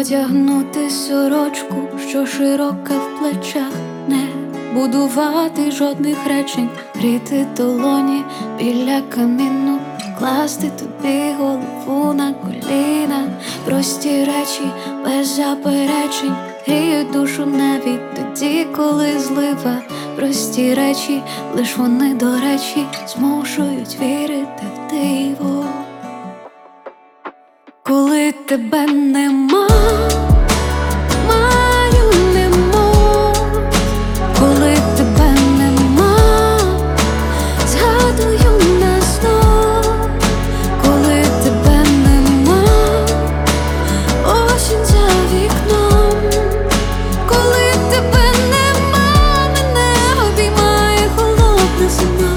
одягнути сорочку, що широка в плечах, не будувати жодних речень, гріти долоні біля каміну, класти тобі голову на коліна. Прості речі без заперечень гріють душу навіть тоді, коли злива. Прості речі, лиш вони, до речі, змушують вірити в диво. Коли тебе нема, маю немов. Коли тебе нема, згадую нас знов. Коли тебе нема, осінь за вікном. Коли тебе нема, мене обіймає холодна зима.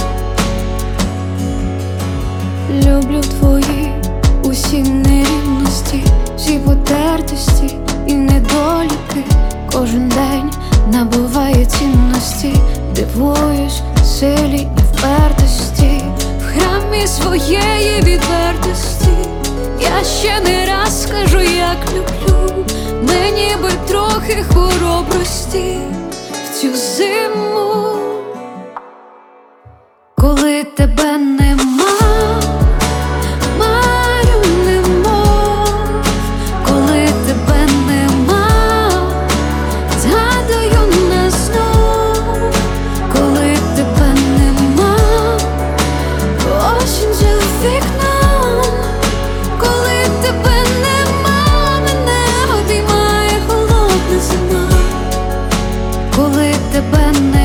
Люблю твої усі нерівності, всі потертості і недоліки. Кожен день набуває цінності, дивуюсь силі і впертості. В храмі своєї відвертості я ще не раз скажу, як люблю. Мені би трохи хоробрості в цю зиму. Коли тебе нема, тебе не